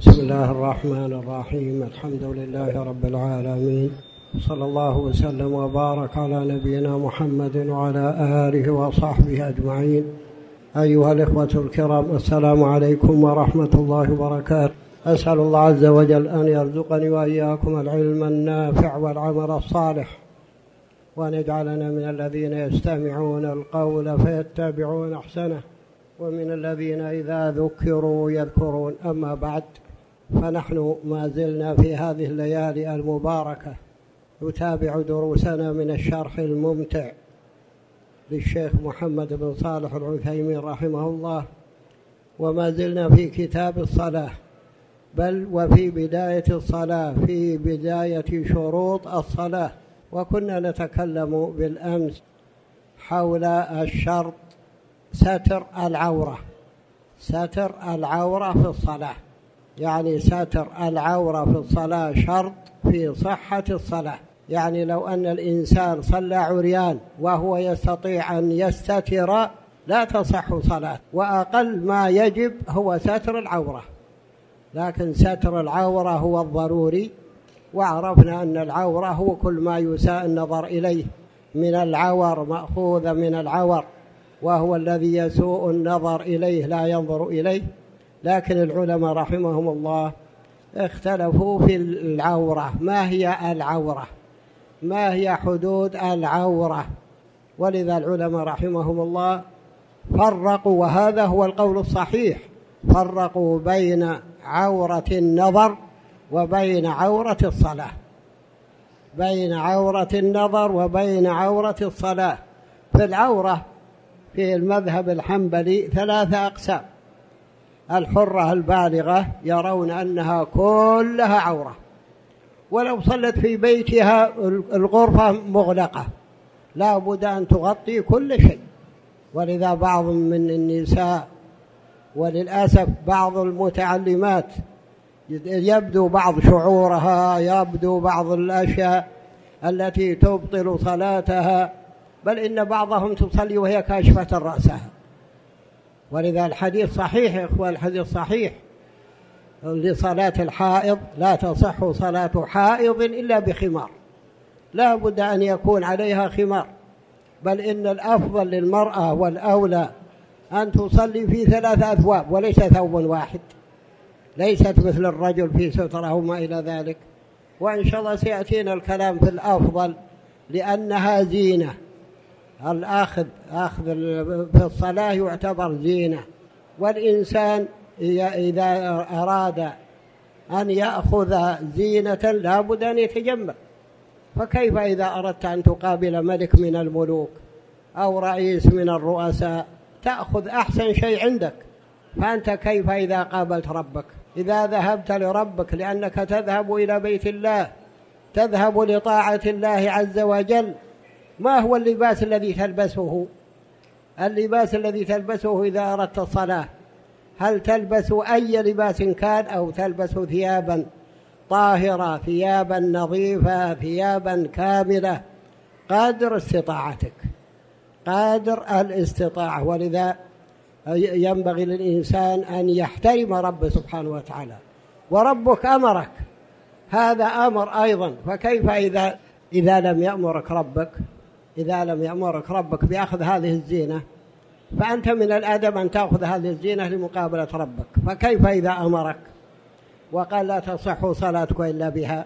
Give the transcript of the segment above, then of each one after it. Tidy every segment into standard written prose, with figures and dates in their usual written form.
بسم الله الرحمن الرحيم. الحمد لله رب العالمين، صلى الله وسلم وبارك على نبينا محمد وعلى آله وصحبه أجمعين. أيها الإخوة الكرام، السلام عليكم ورحمة الله وبركاته. أسأل الله عز وجل أن يرزقني وإياكم العلم النافع والعمل الصالح، وأن يجعلنا من الذين يستمعون القول فيتبعون أحسنه، ومن الذين إذا ذكروا يذكرون. أما بعد، فنحن ما زلنا في هذه الليالي المباركة نتابع دروسنا من الشرح الممتع للشيخ محمد بن صالح العثيمين رحمه الله، وما زلنا في كتاب الصلاة، بل وفي بداية الصلاة، في بداية شروط الصلاة. وكنا نتكلم بالأمس حول الشرط ستر العورة. ستر العورة في الصلاة، يعني ستر العورة في الصلاة شرط في صحة الصلاة. يعني لو أن الإنسان صلى عريان وهو يستطيع أن يستتر لا تصح صلاة، وأقل ما يجب هو ستر العورة، لكن ستر العورة هو الضروري. وعرفنا أن العورة هو كل ما يساء النظر إليه من العور، مأخوذ من العور، وهو الذي يسوء النظر إليه لا ينظر إليه. لكن العلماء رحمهم الله اختلفوا في العورة، ما هي العورة، ما هي حدود العورة. ولذا العلماء رحمهم الله فرقوا، وهذا هو القول الصحيح، فرقوا بين عورة النظر وبين عورة الصلاة، بين عورة النظر وبين عورة الصلاة. في العورة في المذهب الحنبلي 3 أقسام. الحرة البالغة يرون أنها كلها عورة، ولو صلت في بيتها الغرفة مغلقة لا بد أن تغطي كل شيء. ولذا بعض من النساء، وللأسف بعض المتعلمات، يبدو بعض شعورها، يبدو بعض الأشياء التي تبطل صلاتها، بل إن بعضهم تصلي وهي كاشفة رأسها. ولذا الحديث صحيح يا إخوان، الحديث صحيح لصلاة الحائض: لا تصح صلاة حائض إلا بخمار، لا بد أن يكون عليها خمار. بل إن الأفضل للمرأة والأولى أن تصلي في 3 أثواب وليس ثوب واحد، ليست مثل الرجل في سترة وما إلى ذلك. وإن شاء الله سيأتينا الكلام في الأفضل، لأنها زينة. الأخذ في الصلاة يعتبر زينة، والإنسان إذا أراد أن يأخذ زينة لا بد أن يتجمل. فكيف إذا أردت أن تقابل ملك من الملوك أو رئيس من الرؤساء تأخذ أحسن شيء عندك؟ فأنت كيف إذا قابلت ربك، إذا ذهبت لربك، لأنك تذهب إلى بيت الله، تذهب لطاعة الله عز وجل. ما هو اللباس الذي تلبسه؟ اللباس الذي تلبسه إذا أردت الصلاة، هل تلبس أي لباس كان، أو تلبس ثيابا طاهرة، ثيابا نظيفة، ثيابا كاملة قادر استطاعتك، قادر الاستطاعة. ولذا ينبغي للإنسان أن يحترم ربه سبحانه وتعالى، وربك أمرك، هذا أمر أيضا. فكيف إذا لم يأمرك ربك، إذا لم يأمرك ربك بأخذ هذه الزينة، فأنت من الأدب أن تأخذ هذه الزينة لمقابلة ربك. فكيف إذا أمرك وقال لا تصح صلاتك إلا بها؟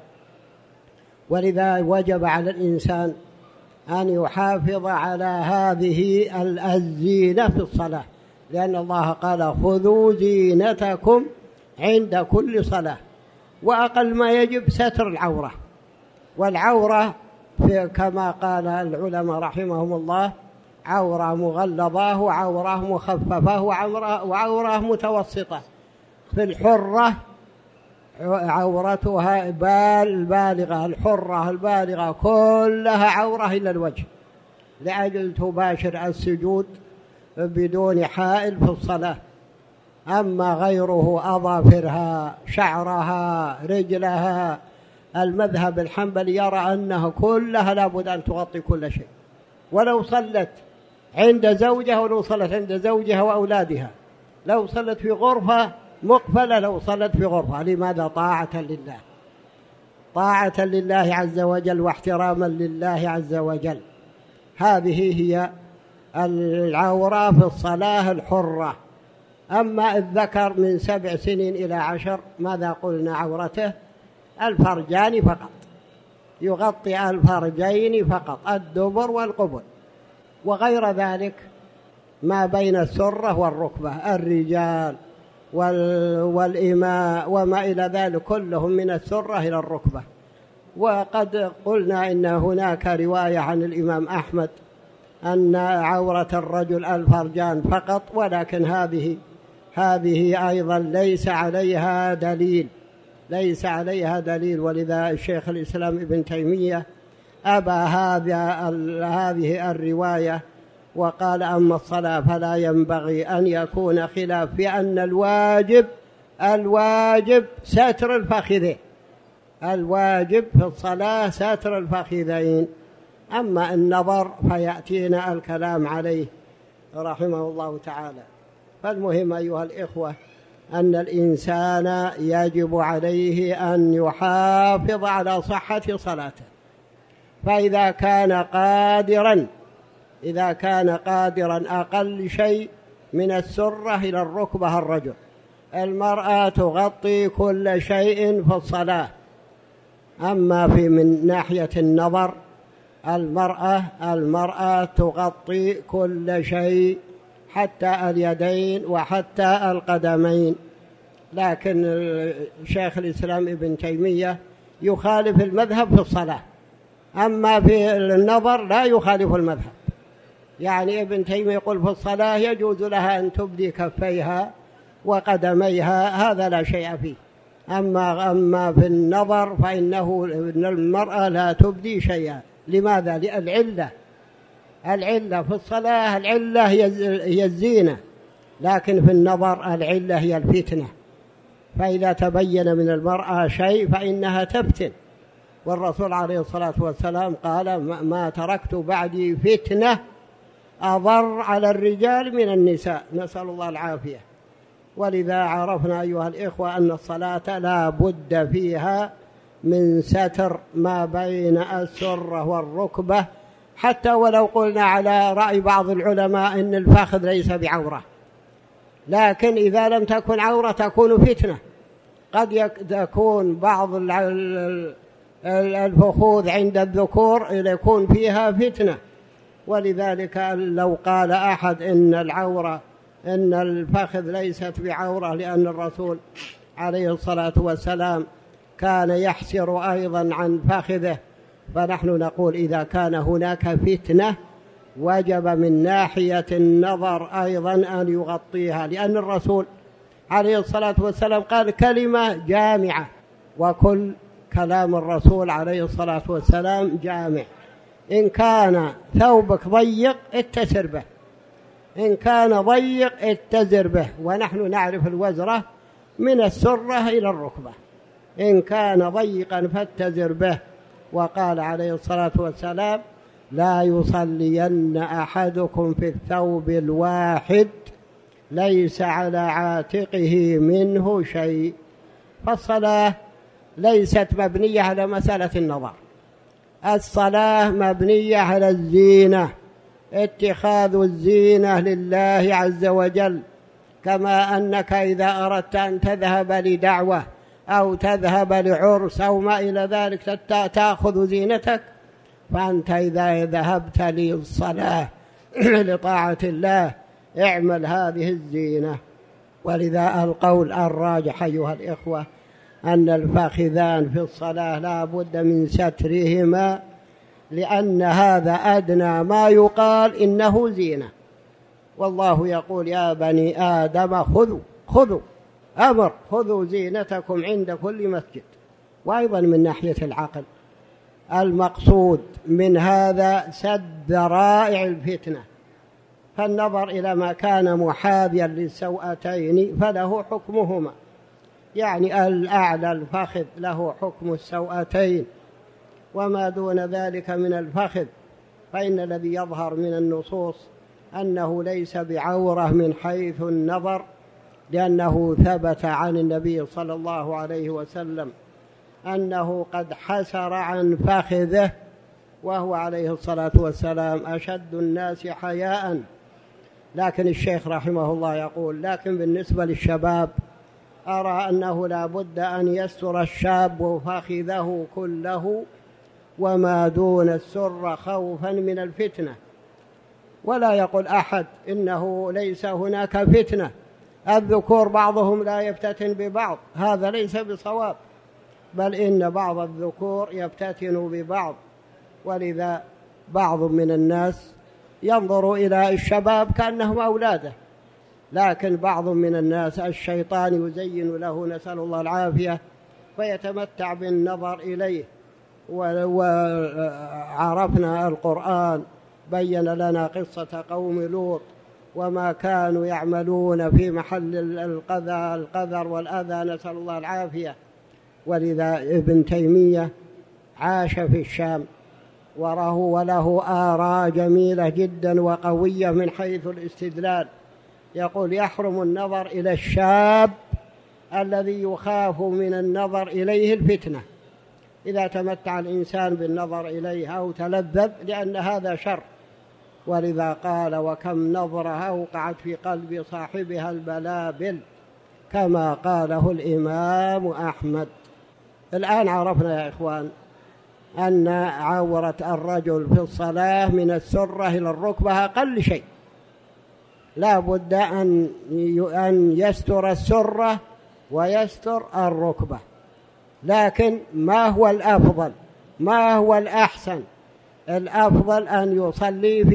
ولذا وجب على الإنسان أن يحافظ على هذه الزينة في الصلاة، لأن الله قال: خذوا زينتكم عند كل صلاة. وأقل ما يجب ستر العورة. والعورة كما قال العلماء رحمهم الله: عورة مغلظة، وعورة مخففة، وعورة متوسطة. في الحرة عورتها البالغة، الحرة البالغة كلها عورة إلا الوجه، لأجل تباشر السجود بدون حائل في الصلاة. أما غيره، أظافرها، شعرها، رجلها، المذهب الحنبلي يرى أنها كلها لابد أن تغطي كل شيء، ولو صلت عند زوجها، ولو صلت عند زوجها وأولادها، لو صلت في غرفة مقفلة لو صلت في غرفة. لماذا؟ طاعة لله، طاعة لله عز وجل واحتراما لله عز وجل. هذه هي العورة في الصلاة الحرة. أما الذكر من 7 سنين إلى 10 ماذا قلنا عورته؟ الفرجان فقط، يغطي الفرجين فقط، الدبر والقبل، وغير ذلك ما بين السرة والركبة، الرجال والإماء وما إلى ذلك كلهم من السرة إلى الركبة. وقد قلنا إن هناك رواية عن الإمام أحمد أن عورة الرجل الفرجان فقط، ولكن هذه أيضا ليس عليها دليل، ولذا الشيخ الإسلام ابن تيمية أبى هذه الرواية، وقال أما الصلاة فلا ينبغي أن يكون خلاف في أن الواجب ستر الفخذين، الواجب في الصلاة ستر الفخذين. أما النظر فيأتينا الكلام عليه رحمه الله تعالى. فالمهم أيها الإخوة أن الإنسان يجب عليه أن يحافظ على صحة صلاته. فإذا كان قادرا أقل شيء من السرة إلى الركبة الرجل. المرأة تغطي كل شيء في الصلاة. أما من ناحية النظر المرأة تغطي كل شيء حتى اليدين وحتى القدمين. لكن شيخ الإسلام ابن تيمية يخالف المذهب في الصلاة، أما في النظر لا يخالف المذهب. يعني ابن تيمية يقول في الصلاة يجوز لها أن تبدي كفيها وقدميها، هذا لا شيء فيه. أما في النظر فإنه المرأة لا تبدي شيئا. لماذا؟ العلة في الصلاة العلة هي الزينة، لكن في النظر العلة هي الفتنة. فإذا تبين من المرأة شيء فإنها تفتن، والرسول عليه الصلاة والسلام قال ما تركت بعدي فتنة أضر على الرجال من النساء، نسأل الله العافية. ولذا عرفنا أيها الإخوة أن الصلاة لا بد فيها من ستر ما بين السرة والركبة، حتى ولو قلنا على رأي بعض العلماء أن الفخذ ليس بعورة، لكن إذا لم تكن عورة تكون فتنة. قد تكون بعض الفخوذ عند الذكور يكون فيها فتنة. ولذلك لو قال أحد إن الفخذ ليست بعورة لأن الرسول عليه الصلاة والسلام كان يحسر أيضا عن فخذه، فنحن نقول إذا كان هناك فتنة وجب من ناحية النظر أيضا أن يغطيها، لأن الرسول عليه الصلاة والسلام قال كلمة جامعة، وكل كلام الرسول عليه الصلاة والسلام جامع. إن كان ثوبك ضيق اتسر به، إن كان ضيق اتزر به، ونحن نعرف الوزرة من السرة إلى الركبة، إن كان ضيقا فاتزر به. وقال عليه الصلاة والسلام لا يصلين أحدكم في الثوب الواحد ليس على عاتقه منه شيء. فالصلاة ليست مبنية على مسألة النظر، الصلاة مبنية على الزينة، اتخاذ الزينة لله عز وجل. كما أنك إذا أردت أن تذهب لدعوة أو تذهب لعرس أو ما إلى ذلك تأخذ زينتك، فأنت إذا ذهبت للصلاة لطاعة الله اعمل هذه الزينة. ولذا القول الراجح أيها الإخوة أن الفخذان في الصلاة لا بد من سترهما، لأن هذا أدنى ما يقال إنه زينة. والله يقول يا بني آدم خذوا زينتكم عند كل مسجد. وأيضا من ناحية العقل المقصود من هذا سد ذرائع الفتنة، فالنظر إلى ما كان محاذيا للسوأتين فله حكمهما، يعني الأعلى الفخذ له حكم السوأتين، وما دون ذلك من الفخذ فإن الذي يظهر من النصوص أنه ليس بعورة من حيث النظر، لأنه ثبت عن النبي صلى الله عليه وسلم أنه قد حسر عن فخذه، وهو عليه الصلاة والسلام أشد الناس حياء. لكن الشيخ رحمه الله يقول: لكن بالنسبة للشباب أرى أنه لا بد أن يستر الشاب فخذه كله وما دون السر خوفا من الفتنة. ولا يقول أحد إنه ليس هناك فتنة، الذكور بعضهم لا يفتتن ببعض، هذا ليس بصواب، بل إن بعض الذكور يفتتن ببعض. ولذا بعض من الناس ينظر إلى الشباب كأنهم أولاده، لكن بعض من الناس الشيطان يزين له، نسأل الله العافية، فيتمتع بالنظر إليه. وعرفنا القرآن بين لنا قصة قوم لوط وما كانوا يعملون في محل القذر والأذى، نسأل الله العافية. ولذا ابن تيمية عاش في الشام وله آراء جميلة جدا وقوية من حيث الاستدلال. يقول: يحرم النظر إلى الشاب الذي يخاف من النظر إليه الفتنة، إذا تمتع الإنسان بالنظر إليه أو تلذذ، لأن هذا شر. ولذا قال: وكم نظرة أوقعت في قلب صاحبها البلابل، كما قاله الإمام أحمد. الآن عرفنا يا إخوان أن عورة الرجل في الصلاة من السرة إلى الركبة أقل شيء، لا بد أن يستر السرة ويستر الركبة. لكن ما هو الأفضل؟ ما هو الأحسن؟ الأفضل أن يصلي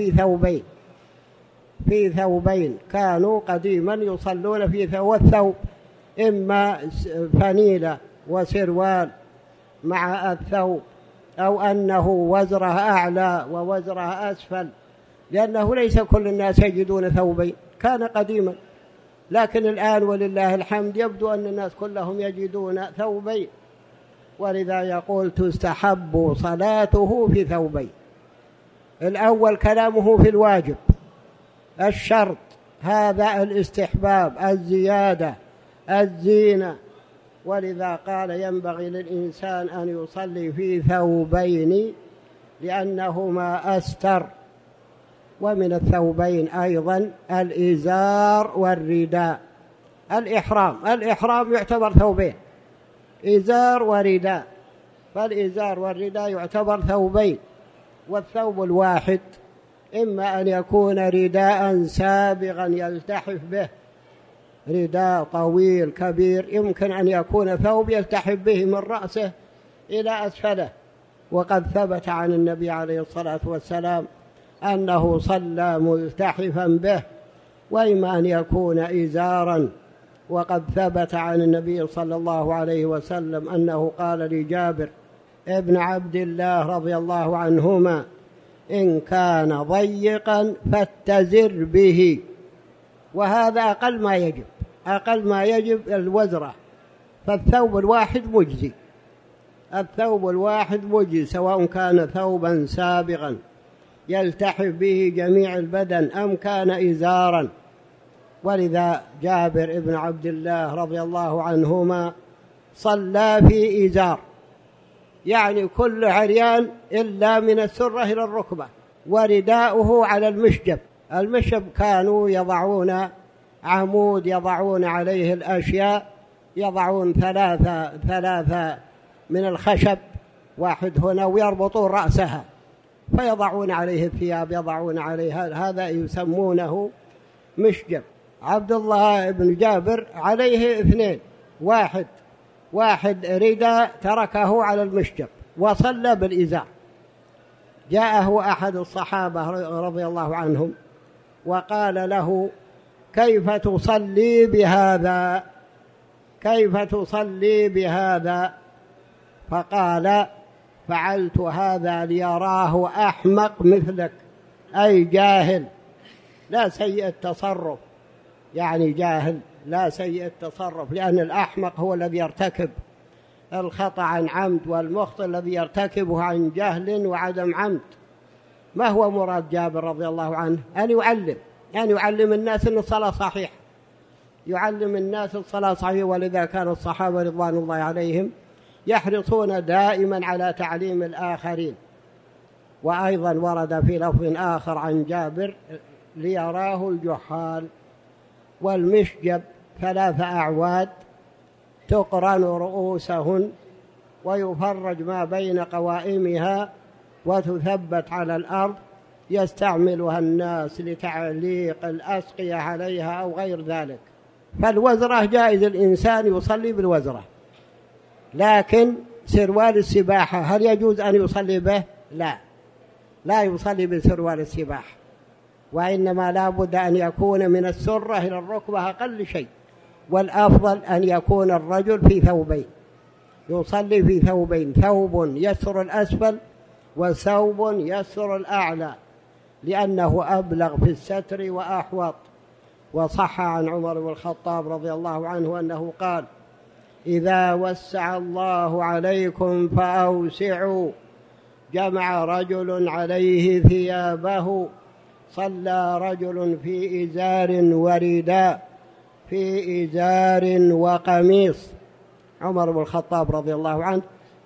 في ثوبين كانوا قديما يصلون في الثوب، إما فنيلة وسروال مع الثوب، أو أنه وزره أعلى ووزره أسفل، لأنه ليس كل الناس يجدون ثوبين، كان قديما. لكن الآن ولله الحمد يبدو أن الناس كلهم يجدون ثوبين. ولذا يقول: تستحب صلاته في ثوبين. الأول كلامه في الواجب، الشرط هذا الاستحباب، الزيادة، الزينة. ولذا قال: ينبغي للإنسان أن يصلي في ثوبين لأنهما أستر. ومن الثوبين أيضا الإزار والرداء. الإحرام يعتبر ثوبين، إزار ورداء، فالإزار والرداء يعتبر ثوبين. والثوب الواحد إما أن يكون رداء سابغا يلتحف به، رداء طويل كبير، يمكن أن يكون ثوب يلتحف به من رأسه إلى أسفله. وقد ثبت عن النبي عليه الصلاة والسلام أنه صلى ملتحفا به. وإما أن يكون إزارا، وقد ثبت عن النبي صلى الله عليه وسلم أنه قال لجابر ابن عبد الله رضي الله عنهما: إن كان ضيقا فاتزر به. وهذا أقل ما يجب الوزرة، فالثوب الواحد مجزي، سواء كان ثوبا سابغا يلتحف به جميع البدن أم كان إزارا. ولذا جابر ابن عبد الله رضي الله عنهما صلى في إزار، يعني كل عريان إلا من السرة إلى الركبة، ورداؤه على المشجب كانوا يضعون عمود يضعون عليه الأشياء، يضعون ثلاثة من الخشب، واحد هنا، ويربطون رأسها فيضعون عليه الثياب، يضعون عليه هذا يسمونه مشجب. عبد الله بن جابر عليه اثنين، واحد رداء تركه على المشجب وصلى بالإزار. جاءه أحد الصحابة رضي الله عنهم وقال له: كيف تصلي بهذا؟ فقال: فعلت هذا ليراه أحمق مثلك، أي جاهل لا سيء التصرف، يعني جاهل لا سيء التصرف، لأن الأحمق هو الذي يرتكب الخطأ عن عمد، والمخطئ الذي يرتكبه عن جهل وعدم عمد. ما هو مراد جابر رضي الله عنه؟ أن يعلم الناس أن الصلاة صحيحة، يعلم الناس الصلاة صحيح. ولذا كان الصحابة رضوان الله عليهم يحرصون دائما على تعليم الآخرين. وأيضا ورد في لفظ آخر عن جابر: ليراه الجحال. والمشجب 3 أعواد تقرن رؤوسهن ويفرج ما بين قوائمها وتثبت على الأرض، يستعملها الناس لتعليق الأسقية عليها أو غير ذلك. فالوزرة جائز الإنسان يصلي بالوزرة، لكن سروال السباحة هل يجوز أن يصلي به؟ لا يصلي بسروال السباحة، وإنما لا بد أن يكون من السرة إلى الركبة أقل شيء. والأفضل أن يكون الرجل في ثوبين، يصلي في ثوبين: ثوب يستر الأسفل وثوب يستر الأعلى، لأنه أبلغ في الستر وأحوط. وصح عن عمر بن الخطاب رضي الله عنه أنه قال: إذا وسع الله عليكم فأوسعوا. جمع رجل عليه ثيابه، صلى رجل في إزار ورداء، في إزار وقميص. عمر بن الخطاب رضي الله عنه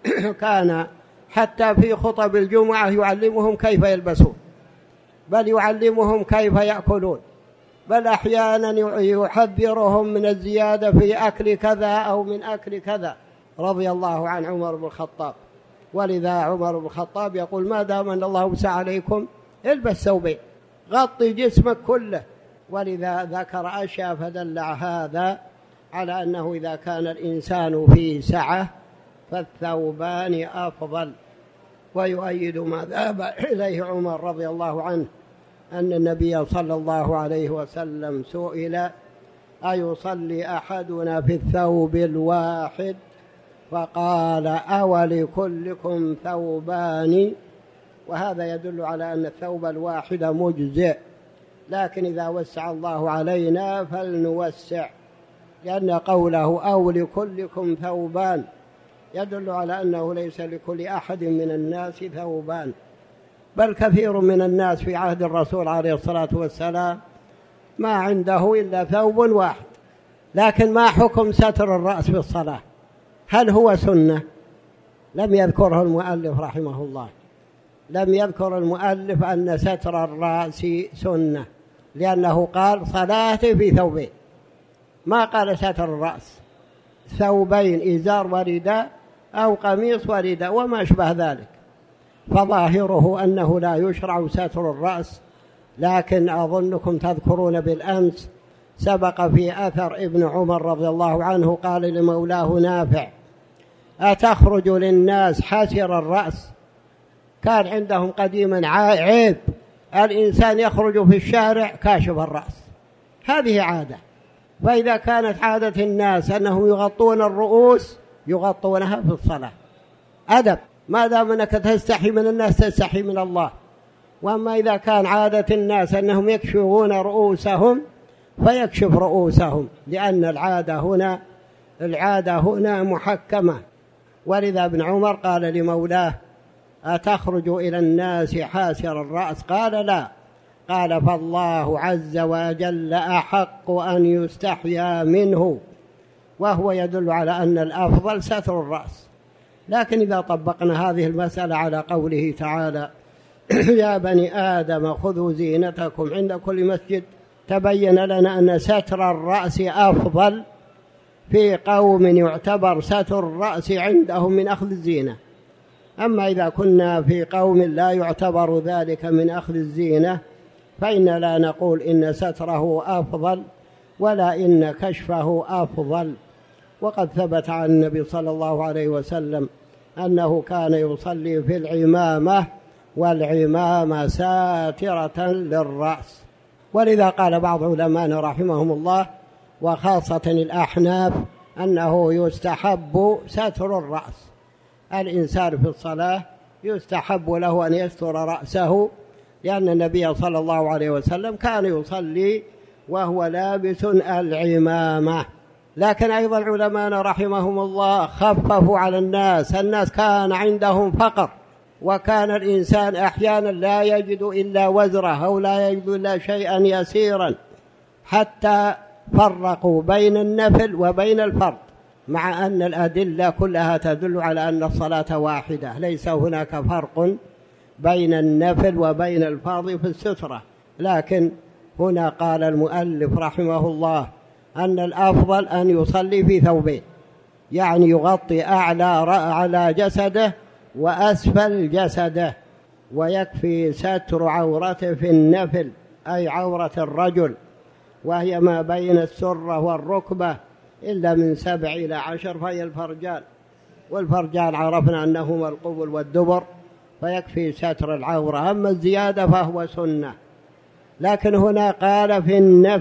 كان حتى في خطب الجمعة يعلمهم كيف يلبسون، بل يعلمهم كيف يأكلون، بل أحيانا يحذرهم من الزيادة في أكل كذا أو من أكل كذا، رضي الله عن عمر بن الخطاب. ولذا عمر بن الخطاب يقول: ما دام أن الله وسع عليكم البس ثوبين، غطي جسمك كله. ولذا ذكر أشياء فدل هذا على أنه إذا كان الإنسان في سعة فالثوبان أفضل. ويؤيد ما ذهب إليه عمر رضي الله عنه أن النبي صلى الله عليه وسلم سئل: أيصلي أحدنا في الثوب الواحد؟ فقال: أولكلكم ثوبان؟ وهذا يدل على أن الثوب الواحد مجزئ، لكن إذا وسع الله علينا فلنوسع، لأن قوله أو لكلكم ثوبان يدل على أنه ليس لكل أحد من الناس ثوبان، بل كثير من الناس في عهد الرسول عليه الصلاة والسلام ما عنده إلا ثوب واحد. لكن ما حكم ستر الرأس في الصلاة؟ هل هو سنة؟ لم يذكره المؤلف رحمه الله، لم يذكر المؤلف أن ستر الرأس سنة، لأنه قال: صلاتي في ثوبين، ما قال ستر الرأس. ثوبين: إزار ورداء أو قميص ورداء وما أشبه ذلك. فظاهره أنه لا يشرع ستر الرأس. لكن أظنكم تذكرون بالأمس سبق في أثر ابن عمر رضي الله عنه قال لمولاه نافع: أتخرج للناس حاسر الرأس؟ كان عندهم قديما عيب الإنسان يخرج في الشارع كاشف الرأس، هذه عادة. فإذا كانت عادة الناس أنهم يغطون الرؤوس يغطونها في الصلاة، أدب، ما دام أنك تستحي من الناس تستحي من الله. وأما إذا كان عادة الناس أنهم يكشفون رؤوسهم فيكشف رؤوسهم، لأن العادة هنا محكمة. ولذا ابن عمر قال لمولاه: أتخرج إلى الناس حاسر الرأس؟ قال: لا. قال: فالله عز وجل أحق أن يستحيا منه. وهو يدل على أن الأفضل ستر الرأس. لكن إذا طبقنا هذه المسألة على قوله تعالى: يا بني آدم خذوا زينتكم عند كل مسجد، تبين لنا أن ستر الرأس أفضل في قوم يعتبر ستر الرأس عندهم من أخذ الزينة. أما إذا كنا في قوم لا يعتبر ذلك من أخذ الزينة فإن لا نقول إن ستره أفضل ولا إن كشفه أفضل. وقد ثبت عن النبي صلى الله عليه وسلم أنه كان يصلي في العمامة، والعمامة ساترة للرأس. ولذا قال بعض علماء رحمهم الله وخاصة الأحناف أنه يستحب ستر الرأس. الإنسان في الصلاة يستحب له أن يستر رأسه، لأن النبي صلى الله عليه وسلم كان يصلي وهو لابس العمامة. لكن أيضا علماء رحمهم الله خففوا على الناس كان عندهم فقر، وكان الإنسان أحيانا لا يجد إلا وزره أو لا يجد إلا شيئا يسيرا، حتى فرقوا بين النفل وبين الفرض، مع أن الأدلة كلها تدل على أن الصلاة واحدة، ليس هناك فرق بين النفل وبين الفرض في السترة. لكن هنا قال المؤلف رحمه الله أن الأفضل أن يصلي في ثوبين، يعني يغطي أعلى جسده وأسفل جسده، ويكفي ستر عورته في النفل، أي عورة الرجل، وهي ما بين السرة والركبة إلا من 7 إلى 10 فهي الفرجان، والفرجان عرفنا أنهما القبل والدبر، فيكفي ستر العورة. أما الزيادة فهو سنة. لكن هنا قال في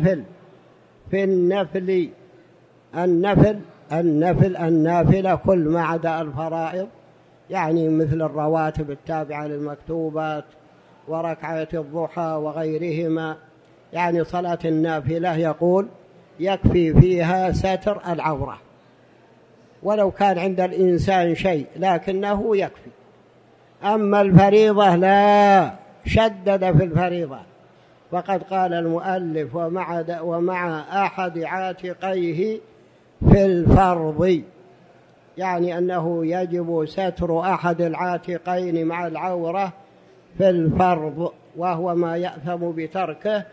النافلة كل ما عدا الفرائض، يعني مثل الرواتب التابعة للمكتوبات وركعة الضحى وغيرهما، يعني صلاة النافلة يقول يكفي فيها ستر العورة، ولو كان عند الإنسان شيء لكنه يكفي. أما الفريضة لا، شدد في الفريضة، وقد قال المؤلف ومع أحد عاتقيه في الفرض، يعني أنه يجب ستر أحد العاتقين مع العورة في الفرض، وهو ما يأثم بتركه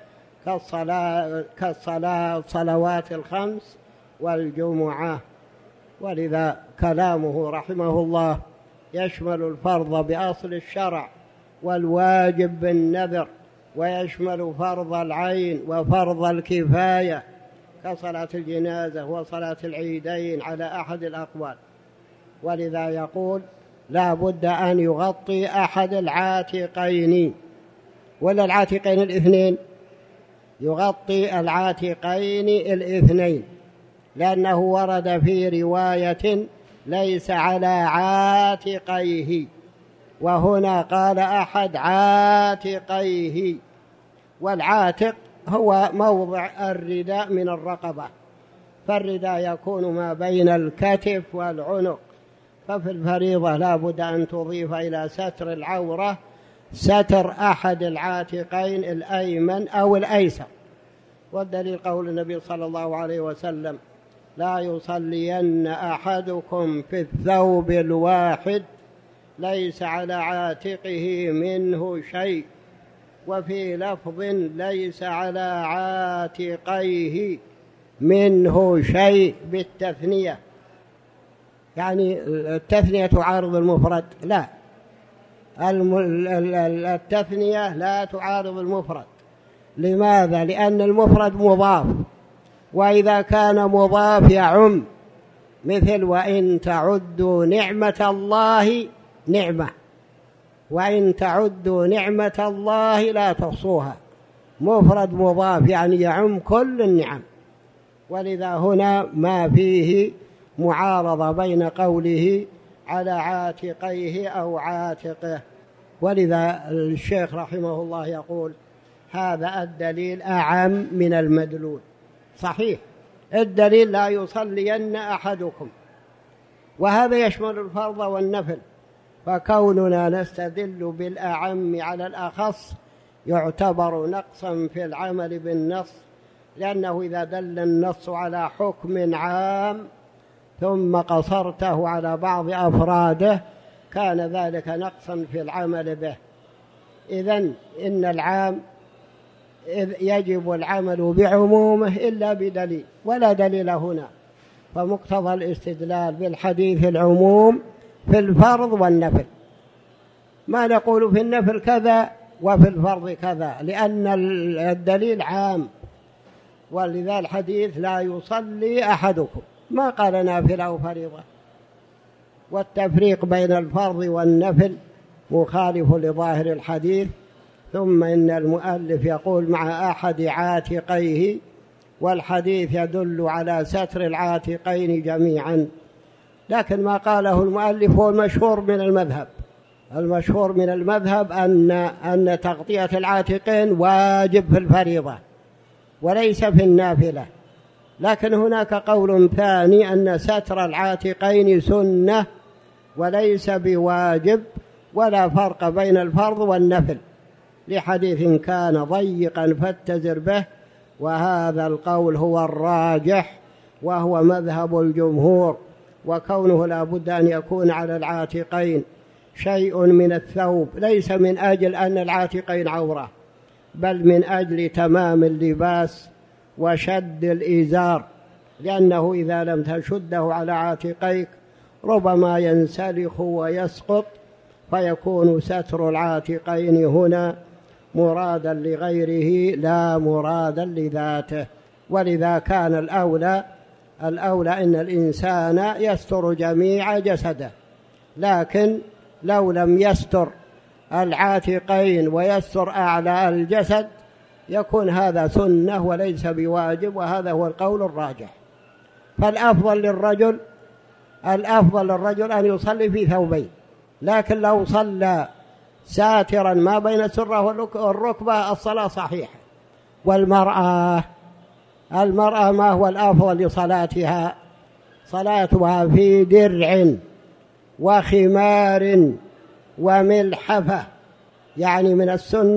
كالصلوات الخمس والجمعة. ولذا كلامه رحمه الله يشمل الفرض بأصل الشرع والواجب بالنذر، ويشمل فرض العين وفرض الكفاية كصلاة الجنازة وصلاة العيدين على أحد الأقوال. ولذا يقول لا بد أن يغطي أحد العاتقين، ولا العاتقين الاثنين، يغطي العاتقين الاثنين، لأنه ورد في رواية ليس على عاتقيه، وهنا قال أحد عاتقيه، والعاتق هو موضع الرداء من الرقبة، فالرداء يكون ما بين الكتف والعنق. ففي الفريضة لا بد أن تضيف إلى ستر العورة ستر أحد العاتقين الأيمن أو الأيسر. والدليل قول النبي صلى الله عليه وسلم لا يصلين أحدكم في الثوب الواحد ليس على عاتقه منه شيء، وفي لفظ ليس على عاتقيه منه شيء بالتثنية، يعني التثنية تعارض المفرد، لا، التثنية لا تعارض المفرد. لماذا؟ لأن المفرد مضاف، وإذا كان مضاف يعم، مثل وإن تعدوا نعمة الله نعمة، وإن تعدوا نعمة الله لا تحصوها، مفرد مضاف يعني يعم كل النعم. ولذا هنا ما فيه معارضة بين قوله على عاتقيه أو عاتقه. ولذا الشيخ رحمه الله يقول هذا الدليل أعم من المدلول. صحيح الدليل لا يصلين أحدكم، وهذا يشمل الفرض والنفل، فكوننا نستدل بالأعم على الأخص يعتبر نقصا في العمل بالنص، لأنه إذا دل النص على حكم عام ثم قصرته على بعض أفراده كان ذلك نقصا في العمل به. إذن إن العام يجب العمل بعمومه إلا بدليل، ولا دليل هنا، فمقتضى الاستدلال بالحديث العموم في الفرض والنفل، ما نقول في النفل كذا وفي الفرض كذا، لأن الدليل عام. ولذا الحديث لا يصلي أحدكم، ما قال نافلة أو فريضة. والتفريق بين الفرض والنفل مخالف لظاهر الحديث. ثم إن المؤلف يقول مع أحد عاتقيه، والحديث يدل على ستر العاتقين جميعا. لكن ما قاله المؤلف هو المشهور من المذهب. المشهور من المذهب أن تغطية العاتقين واجب في الفريضة وليس في النافلة. لكن هناك قول ثاني أن ستر العاتقين سنة وليس بواجب، ولا فرق بين الفرض والنفل، لحديث كان ضيقا فاتزر به وهذا القول هو الراجح وهو مذهب الجمهور. وكونه لا بد أن يكون على العاتقين شيء من الثوب ليس من أجل أن العاتقين عورة، بل من أجل تمام اللباس وشد الإزار، لأنه إذا لم تشده على عاتقيك ربما ينسلخ ويسقط، فيكون ستر العاتقين هنا مرادا لغيره لا مرادا لذاته. ولذا كان الأولى أن الإنسان يستر جميع جسده، لكن لو لم يستر العاتقين ويستر أعلى الجسد يكون هذا سنة وليس بواجب، وهذا هو القول الراجح. فالأفضل للرجل أن يصلي في ثوبين، لكن لو صلى ساترا ما بين السرة والركبة الصلاة صحيحة. والمرأة ما هو الأفضل لصلاتها؟ صلاتها في درع وخمار وملحفة. يعني من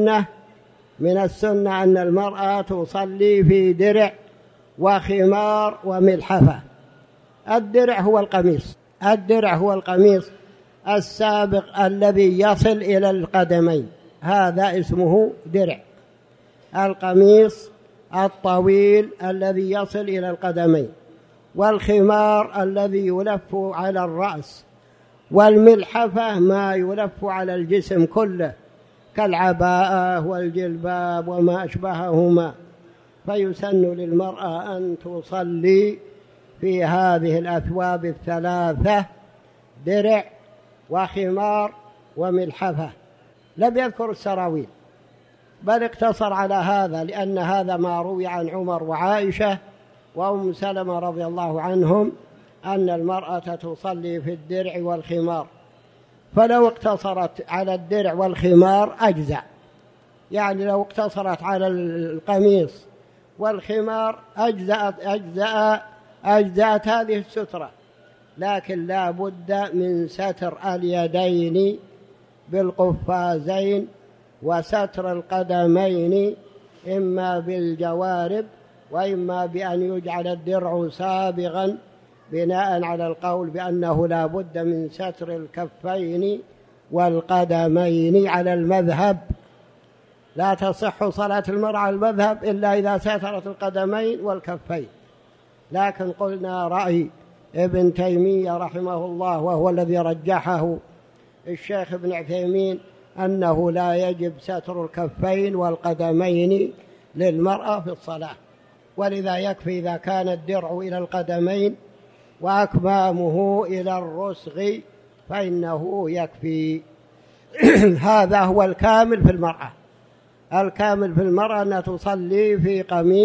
السنة أن المرأة تصلي في درع وخمار وملحفة. الدرع هو القميص السابق الذي يصل إلى القدمين، هذا اسمه درع. القميص الطويل الذي يصل إلى القدمين، والخمار الذي يلف على الرأس، والملحفة ما يلف على الجسم كله كالعباءة والجلباب وما أشبههما. فيسن للمرأة أن تصلي في هذه الأثواب الثلاثة: درع وخمار وملحفة. لم يذكر السراويل، بل اقتصر على هذا، لأن هذا ما روي عن عمر وعائشة وأم سلمة رضي الله عنهم أن المرأة تصلي في الدرع والخمار. فلو اقتصرت على الدرع والخمار أجزأ، يعني لو اقتصرت على القميص والخمار أجزأت هذه السترة. لكن لا بد من ستر اليدين بالقفازين وستر القدمين إما بالجوارب وإما بأن يجعل الدرع سابغا، بناء على القول بأنه لا بد من ستر الكفين والقدمين على المذهب. لا تصح صلاة المرأة على المذهب إلا إذا سترت القدمين والكفين. لكن قلنا رأي ابن تيمية رحمه الله، وهو الذي رجحه الشيخ ابن عثيمين، أنه لا يجب ستر الكفين والقدمين للمرأة في الصلاة، ولذا يكفي إذا كان الدرع إلى القدمين وأكمامه إلى الرسغ فإنه يكفي. هذا هو الكامل في المرأة. الكامل في المرأة أنها تصلي في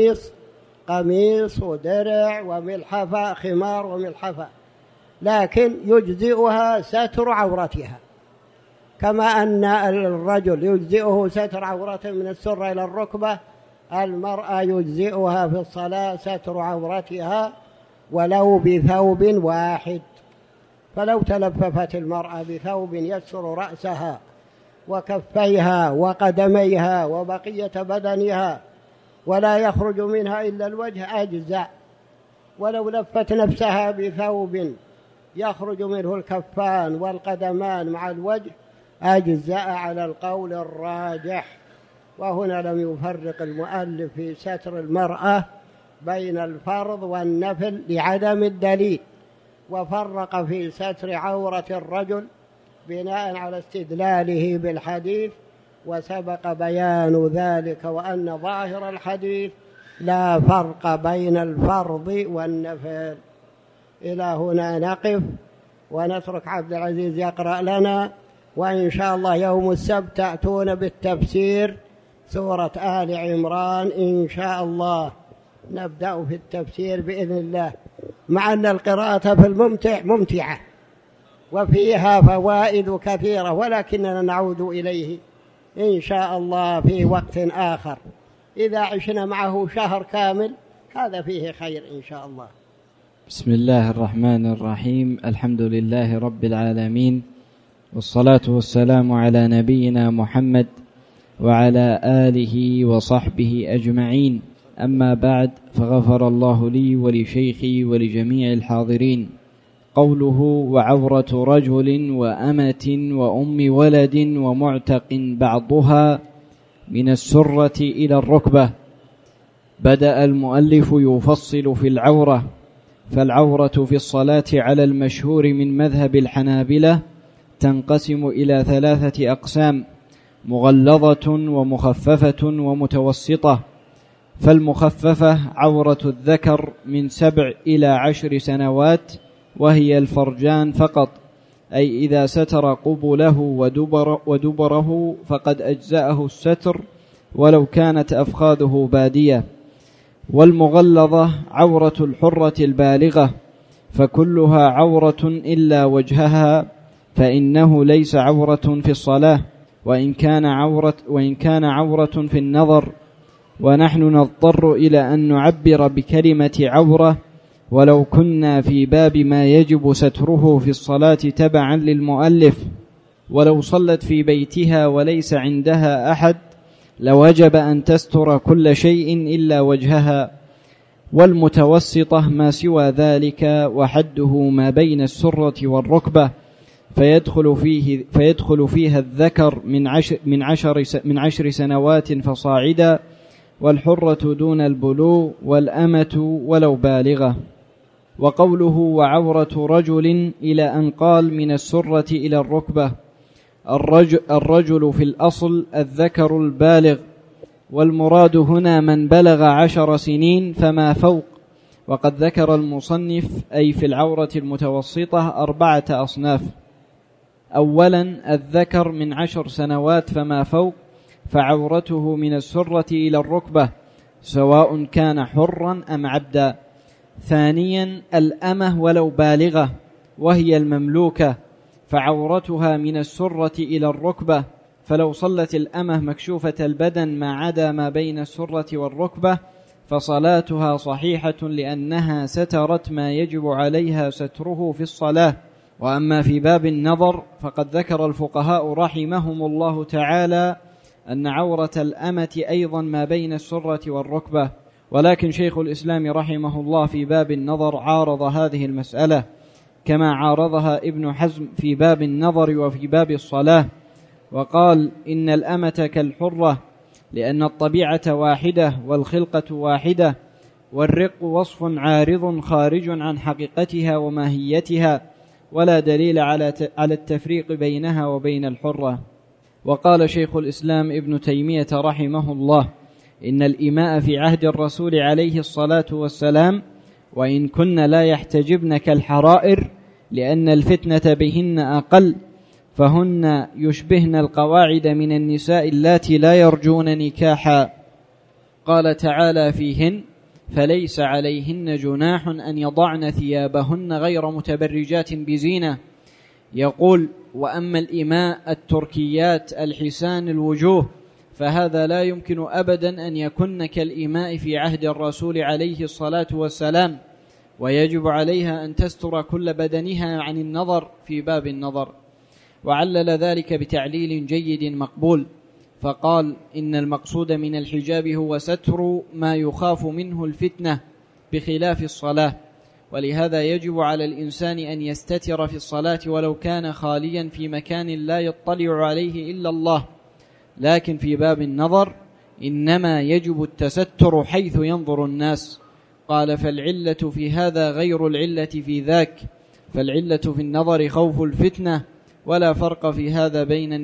قميص ودرع وملحفة، خمار وملحفة، لكن يجزئها ستر عورتها، كما أن الرجل يجزئه ستر عورته من السرة إلى الركبة، المرأة يجزئها في الصلاة ستر عورتها ولو بثوب واحد. فلو تلففت المرأة بثوب يستر رأسها وكفيها وقدميها وبقية بدنها ولا يخرج منها إلا الوجه أجزأ، ولو لفت نفسها بثوب يخرج منه الكفان والقدمان مع الوجه أجزأ على القول الراجح. وهنا لم يفرق المؤلف في ستر المرأة بين الفرض والنفل لعدم الدليل، وفرق في ستر عورة الرجل بناء على استدلاله بالحديث، وسبق بيان ذلك وأن ظاهر الحديث لا فرق بين الفرض والنفل. إلى هنا نقف ونترك عبد العزيز يقرأ لنا، وإن شاء الله يوم السبت تأتون بالتفسير سورة آل عمران إن شاء الله. نبدأ في التفسير بإذن الله، مع أن القراءة في الممتع ممتعة وفيها فوائد كثيرة، ولكننا نعود إليه إن شاء الله في وقت آخر. إذا عشنا معه شهر كامل هذا فيه خير إن شاء الله. بسم الله الرحمن الرحيم. الحمد لله رب العالمين، والصلاة والسلام على نبينا محمد وعلى آله وصحبه أجمعين. أما بعد، فغفر الله لي ولشيخي ولجميع الحاضرين. قوله: وعورة رجل وأمة وأم ولد ومعتق بعضها من السرة إلى الركبة. بدأ المؤلف يفصل في العورة، فالعورة في الصلاة على المشهور من مذهب الحنابلة تنقسم إلى 3 أقسام: مغلظة ومخففة ومتوسطة. فالمخففة عورة الذكر من 7 إلى 10 سنوات، وهي الفرجان فقط، أي إذا ستر قبله ودبره فقد أجزأه الستر ولو كانت أفخاذه بادية. والمغلظة عورة الحرة البالغة، فكلها عورة إلا وجهها، فإنه ليس عورة في الصلاة، وإن كان عورة في النظر. ونحن نضطر إلى أن نعبر بكلمة عورة ولو كنا في باب ما يجب ستره في الصلاة تبعا للمؤلف. ولو صلت في بيتها وليس عندها أحد لوجب أن تستر كل شيء إلا وجهها. والمتوسطة ما سوى ذلك، وحده ما بين السرة والركبة، فيدخل فيها الذكر من 10 سنوات فصاعدا، والحرة دون البلوغ، والأمة ولو بالغة. وقوله: وعورة رجل إلى أن قال من السرة إلى الركبة. الرجل في الأصل الذكر البالغ، والمراد هنا من بلغ 10 سنين فما فوق. وقد ذكر المصنف أي في العورة المتوسطة 4 أصناف. أولا، الذكر من 10 سنوات فما فوق، فعورته من السرة إلى الركبة سواء كان حرا أم عبدا. ثانيا، الأمة ولو بالغة، وهي المملوكة، فعورتها من السرة إلى الركبة، فلو صلت الأمة مكشوفة البدن ما عدا ما بين السرة والركبة فصلاتها صحيحة، لأنها سترت ما يجب عليها ستره في الصلاة. وأما في باب النظر فقد ذكر الفقهاء رحمهم الله تعالى أن عورة الأمة أيضا ما بين السرة والركبة، ولكن شيخ الإسلام رحمه الله في باب النظر عارض هذه المسألة كما عارضها ابن حزم في باب النظر وفي باب الصلاة، وقال: إن الأمة كالحرة، لأن الطبيعة واحدة والخلقة واحدة، والرق وصف عارض خارج عن حقيقتها وماهيتها، ولا دليل على التفريق بينها وبين الحرة. وقال شيخ الإسلام ابن تيمية رحمه الله: إن الإماء في عهد الرسول عليه الصلاة والسلام وإن كن لا يحتجبن كالحرائر، لأن الفتنة بهن أقل، فهن يشبهن القواعد من النساء اللاتي لا يرجون نكاحا. قال تعالى فيهن: فليس عليهن جناح أن يضعن ثيابهن غير متبرجات بزينة. يقول: وأما الإماء التركيات الحسان الوجوه فهذا لا يمكن أبدا أن يكن كالإماء في عهد الرسول عليه الصلاة والسلام، ويجب عليها أن تستر كل بدنها عن النظر في باب النظر. وعلل ذلك بتعليل جيد مقبول، فقال: إن المقصود من الحجاب هو ستر ما يخاف منه الفتنة بخلاف الصلاة، ولهذا يجب على الإنسان أن يستتر في الصلاة ولو كان خاليا في مكان لا يطلع عليه إلا الله. لكن في باب النظر إنما يجب التستر حيث ينظر الناس. قال: فالعلة في هذا غير العلة في ذاك، فالعلة في النظر خوف الفتنة، ولا فرق في هذا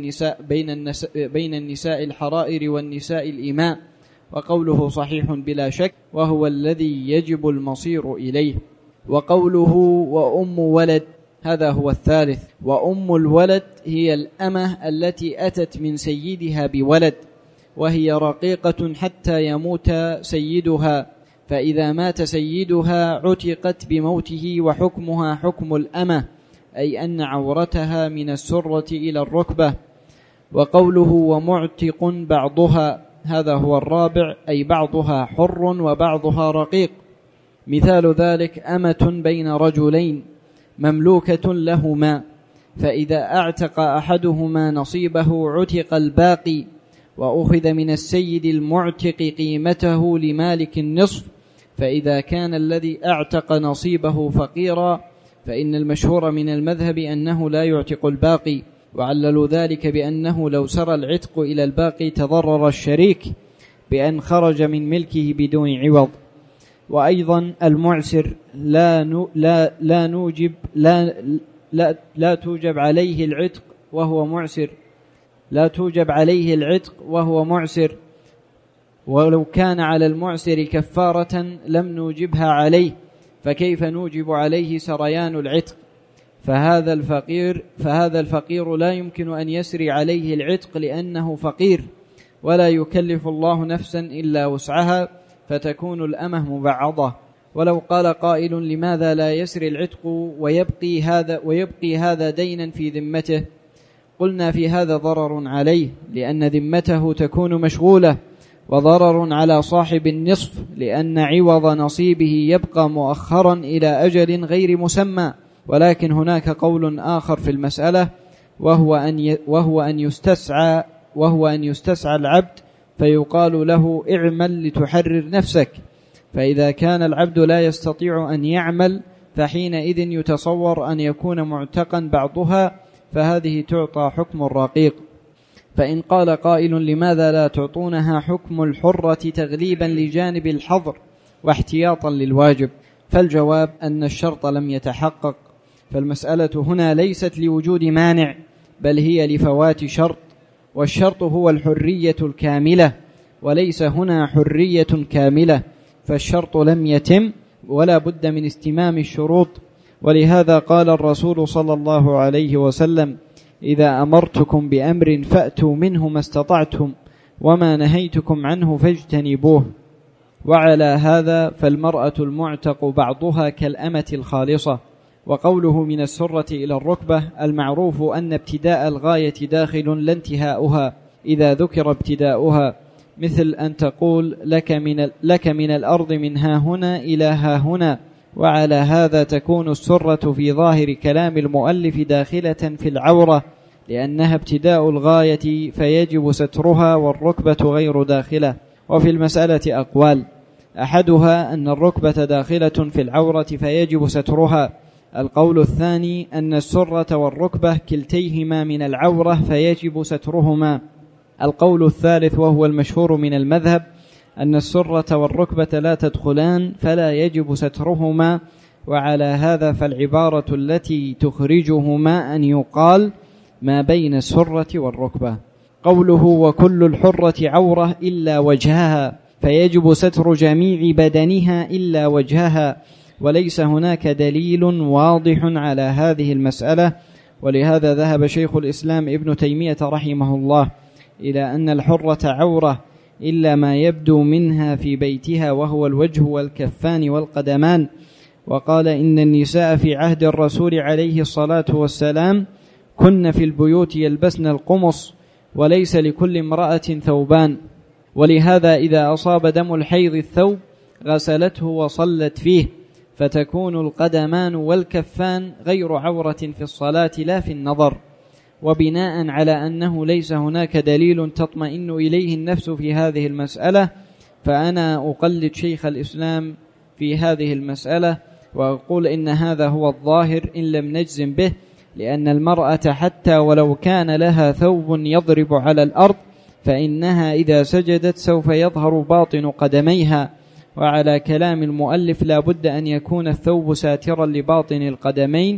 بين النساء الحرائر والنساء الإماء. وقوله صحيح بلا شك، وهو الذي يجب المصير إليه. وقوله: وأم ولد، هذا هو الثالث. وأم الولد هي الأمة التي أتت من سيدها بولد، وهي رقيقة حتى يموت سيدها، فإذا مات سيدها عتقت بموته، وحكمها حكم الأمة، أي أن عورتها من السرة إلى الركبة. وقوله: ومعتق بعضها، هذا هو الرابع، أي بعضها حر وبعضها رقيق. مثال ذلك: أمة بين رجلين مملوكة لهما، فإذا أعتق أحدهما نصيبه عتق الباقي، وأخذ من السيد المعتق قيمته لمالك النصف، فإذا كان الذي أعتق نصيبه فقيرا فإن المشهور من المذهب أنه لا يعتق الباقي، وعللوا ذلك بأنه لو سرى العتق إلى الباقي تضرر الشريك بأن خرج من ملكه بدون عوض. وأيضا المعسر لا توجب عليه العتق وهو معسر، لا توجب عليه العتق وهو معسر، ولو كان على المعسر كفارة لم نوجبها عليه، فكيف نوجب عليه سريان العتق؟ فهذا الفقير لا يمكن أن يسري عليه العتق لأنه فقير، ولا يكلف الله نفسا إلا وسعها، فتكون الأمة مبعضة. ولو قال قائل لماذا لا يسري العتق ويبقي هذا دينا في ذمته؟ قلنا في هذا ضرر عليه لأن ذمته تكون مشغولة، وضرر على صاحب النصف لأن عوض نصيبه يبقى مؤخرا إلى أجل غير مسمى. ولكن هناك قول آخر في المسألة، وهو أن يستسعى العبد فيقال له اعمل لتحرر نفسك، فإذا كان العبد لا يستطيع أن يعمل فحينئذ يتصور أن يكون معتقا بعضها، فهذه تعطى حكم الرقيق. فإن قال قائل لماذا لا تعطونها حكم الحرة تغليبا لجانب الحظر واحتياطا للواجب؟ فالجواب أن الشرط لم يتحقق، فالمسألة هنا ليست لوجود مانع بل هي لفوات شرط، والشرط هو الحرية الكاملة، وليس هنا حرية كاملة، فالشرط لم يتم ولا بد من استمام الشروط. ولهذا قال الرسول صلى الله عليه وسلم: إذا أمرتكم بأمر فأتوا منه ما استطعتم، وما نهيتكم عنه فاجتنبوه. وعلى هذا فالمرأة المعتق بعضها كالأمة الخالصة. وقوله من السرة إلى الركبة، المعروف أن ابتداء الغاية داخل لا انتهاؤها إذا ذكر ابتداؤها، مثل أن تقول لك من الأرض من ها هنا إلى ها هنا. وعلى هذا تكون السرة في ظاهر كلام المؤلف داخلة في العورة، لأنها ابتداء الغاية فيجب سترها، والركبة غير داخلة. وفي المسألة أقوال، أحدها أن الركبة داخلة في العورة فيجب سترها. القول الثاني أن السرة والركبة كلتيهما من العورة فيجب سترهما. القول الثالث وهو المشهور من المذهب أن السرة والركبة لا تدخلان فلا يجب سترهما. وعلى هذا فالعبارة التي تخرجهما أن يقال ما بين السرة والركبة. قوله وكل الحرة عورة إلا وجهها، فيجب ستر جميع بدنها إلا وجهها، وليس هناك دليل واضح على هذه المسألة. ولهذا ذهب شيخ الإسلام ابن تيمية رحمه الله إلى أن الحرة عورة إلا ما يبدو منها في بيتها، وهو الوجه والكفان والقدمان. وقال إن النساء في عهد الرسول عليه الصلاة والسلام كن في البيوت يلبسن القمص، وليس لكل امرأة ثوبان. ولهذا إذا أصاب دم الحيض الثوب غسلته وصلت فيه، فتكون القدمان والكفان غير عورة في الصلاة لا في النظر. وبناء على أنه ليس هناك دليل تطمئن إليه النفس في هذه المسألة، فأنا أقلد شيخ الإسلام في هذه المسألة وأقول إن هذا هو الظاهر إن لم نجزم به، لأن المرأة حتى ولو كان لها ثوب يضرب على الأرض فإنها إذا سجدت سوف يظهر باطن قدميها. وعلى كلام المؤلف لا بد أن يكون الثوب ساترا لباطن القدمين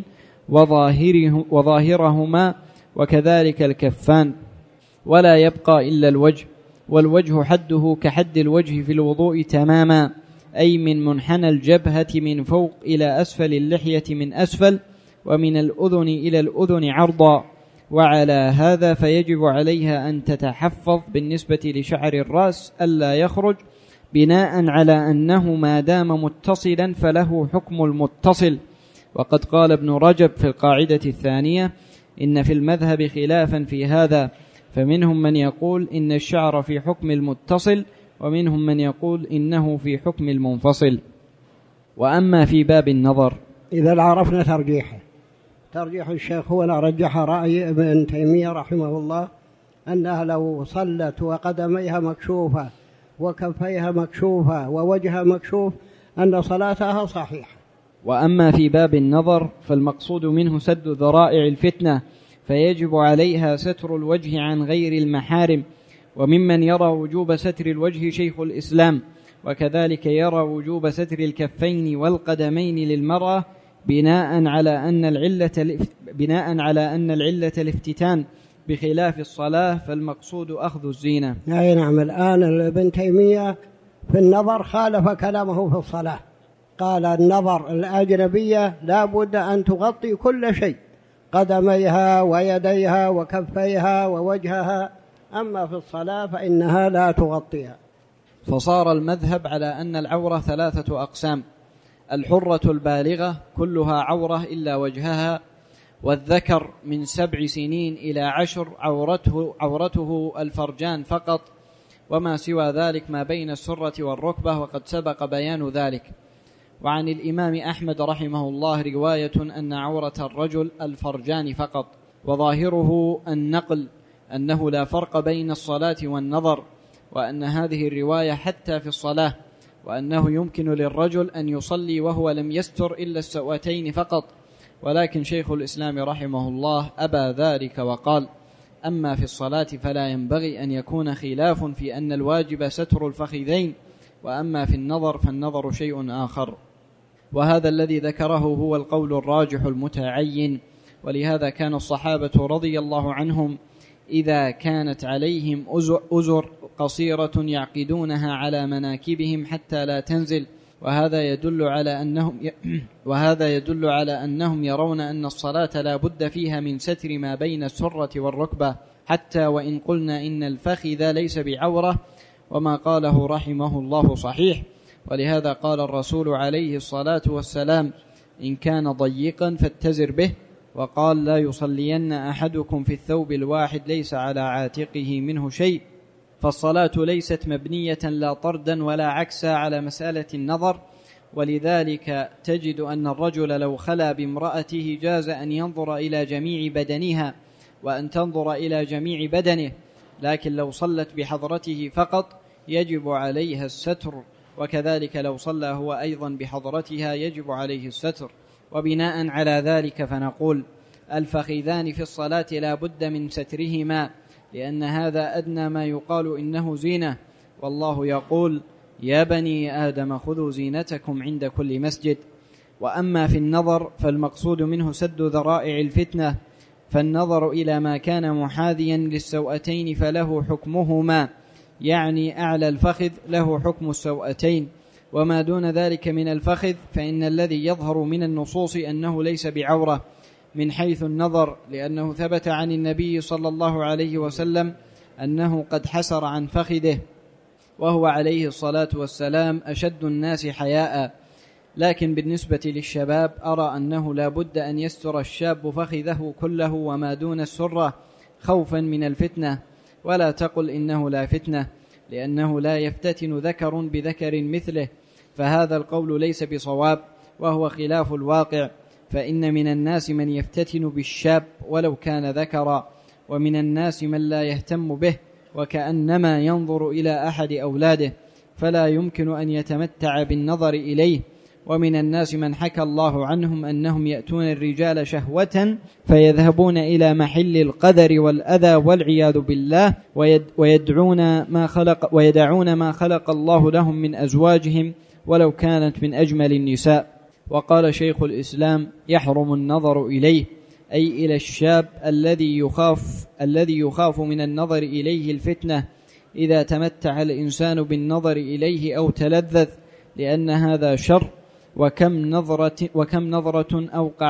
وظاهرهما، وكذلك الكفان، ولا يبقى إلا الوجه. والوجه حده كحد الوجه في الوضوء تماما، أي من منحنى الجبهة من فوق إلى أسفل اللحية من أسفل، ومن الأذن إلى الأذن عرضا. وعلى هذا فيجب عليها أن تتحفظ بالنسبة لشعر الرأس ألا يخرج، بناء على أنه ما دام متصلا فله حكم المتصل. وقد قال ابن رجب في القاعدة الثانية إن في المذهب خلافا في هذا، فمنهم من يقول إن الشعر في حكم المتصل، ومنهم من يقول إنه في حكم المنفصل. وأما في باب النظر، إذا عرفنا ترجيح الشيخ هو لا رجح رأي ابن تيمية رحمه الله أنها لو صلت وقدميها مكشوفة وكفيها مكشوفة ووجهها مكشوف أن صلاتها صحيحة. وأما في باب النظر فالمقصود منه سد ذرائع الفتنة، فيجب عليها ستر الوجه عن غير المحارم. وممن يرى وجوب ستر الوجه شيخ الإسلام، وكذلك يرى وجوب ستر الكفين والقدمين للمرأة بناء على أن العلة الافتتان بخلاف الصلاة، فالمقصود أخذ الزينة. نعم. الآن ابن تيمية في النظر خالف كلامه في الصلاة، قال النظر الأجنبية لا بد أن تغطي كل شيء، قدميها ويديها وكفيها ووجهها، أما في الصلاة فإنها لا تغطيها. فصار المذهب على أن العورة 3 أقسام: الحرة البالغة كلها عورة إلا وجهها، والذكر من 7 سنين إلى 10 عورته الفرجان فقط، وما سوى ذلك ما بين السرة والركبة، وقد سبق بيان ذلك. وعن الإمام أحمد رحمه الله رواية أن عورة الرجل الفرجان فقط، وظاهره النقل أنه لا فرق بين الصلاة والنظر، وأن هذه الرواية حتى في الصلاة، وأنه يمكن للرجل أن يصلي وهو لم يستر إلا السوأتين فقط. ولكن شيخ الإسلام رحمه الله أبى ذلك وقال: أما في الصلاة فلا ينبغي أن يكون خلاف في أن الواجب ستر الفخذين، وأما في النظر فالنظر شيء آخر. وهذا الذي ذكره هو القول الراجح المتعين. ولهذا كان الصحابة رضي الله عنهم إذا كانت عليهم أزر قصيرة يعقدونها على مناكبهم حتى لا تنزل، وهذا يدل على أنهم يرون أن الصلاة لا بد فيها من ستر ما بين السرة والركبة، حتى وإن قلنا إن الفخذ ليس بعورة. وما قاله رحمه الله صحيح. ولهذا قال الرسول عليه الصلاة والسلام: إن كان ضيقا فاتزر به. وقال: لا يصلين أحدكم في الثوب الواحد ليس على عاتقه منه شيء. فالصلاة ليست مبنية لا طردا ولا عكسا على مسألة النظر. ولذلك تجد أن الرجل لو خلا بامرأته جاز أن ينظر إلى جميع بدنها وأن تنظر إلى جميع بدنه، لكن لو صلت بحضرته فقط يجب عليها الستر، وكذلك لو صلى هو أيضا بحضرتها يجب عليه الستر. وبناء على ذلك فنقول: الفخذان في الصلاة لا بد من سترهما، لأن هذا أدنى ما يقال إنه زينة، والله يقول: يا بني آدم خذوا زينتكم عند كل مسجد. وأما في النظر فالمقصود منه سد ذرائع الفتنة، فالنظر إلى ما كان محاذيا للسوأتين فله حكمهما، يعني أعلى الفخذ له حكم السوأتين، وما دون ذلك من الفخذ فإن الذي يظهر من النصوص أنه ليس بعورة من حيث النظر، لأنه ثبت عن النبي صلى الله عليه وسلم أنه قد حسر عن فخذه، وهو عليه الصلاة والسلام أشد الناس حياء. لكن بالنسبة للشباب أرى أنه لا بد أن يستر الشاب فخذه كله وما دون السرة خوفا من الفتنة، ولا تقل إنه لا فتنة، لأنه لا يفتتن ذكر بذكر مثله، فهذا القول ليس بصواب وهو خلاف الواقع. فإن من الناس من يفتتن بالشاب ولو كان ذكرا، ومن الناس من لا يهتم به وكأنما ينظر إلى أحد أولاده، فلا يمكن أن يتمتع بالنظر إليه. ومن الناس من حكى الله عنهم أنهم يأتون الرجال شهوة فيذهبون إلى محل القدر والأذى والعياذ بالله، ويدعون ما خلق الله لهم من أزواجهم ولو كانت من أجمل النساء. وقال شيخ الإسلام: يحرم النظر إليه، أي إلى الشاب الذي يخاف من النظر إليه الفتنة إذا تمتع الإنسان بالنظر إليه أو تلذذ، لأن هذا شر. وكم نظرة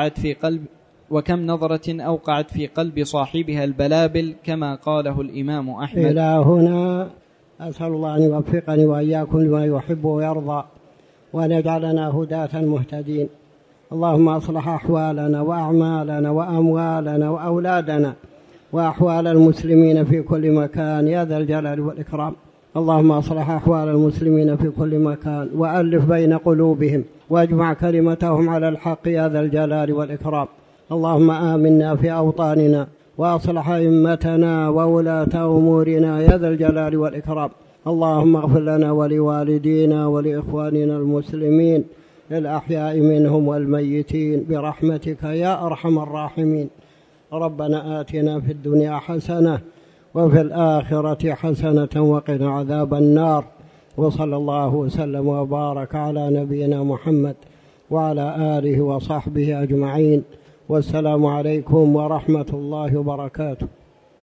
أوقعت في قلب صاحبها البلابل، كما قاله الإمام أحمد. إلى هنا أسأل الله أن يوفقني وإياكم لما يحب ويرضى، وأن يجعلنا هداة مهتدين. اللهم أصلح أحوالنا وأعمالنا وأموالنا وأولادنا وأحوال المسلمين في كل مكان يا ذا الجلال والإكرام. اللهم أصلح أحوال المسلمين في كل مكان وألف بين قلوبهم واجمع كلمتهم على الحق يا ذا الجلال والإكرام. اللهم آمنا في أوطاننا وأصلح أئمتنا وولاة أمورنا يا ذا الجلال والإكرام. اللهم اغفر لنا ولوالدينا ولإخواننا المسلمين الأحياء منهم والميتين برحمتك يا أرحم الراحمين. ربنا آتنا في الدنيا حسنة وفي الآخرة حسنة وقنا عذاب النار. وصلى الله وسلم وبارك على نبينا محمد وعلى آله وصحبه أجمعين. والسلام عليكم ورحمة الله وبركاته.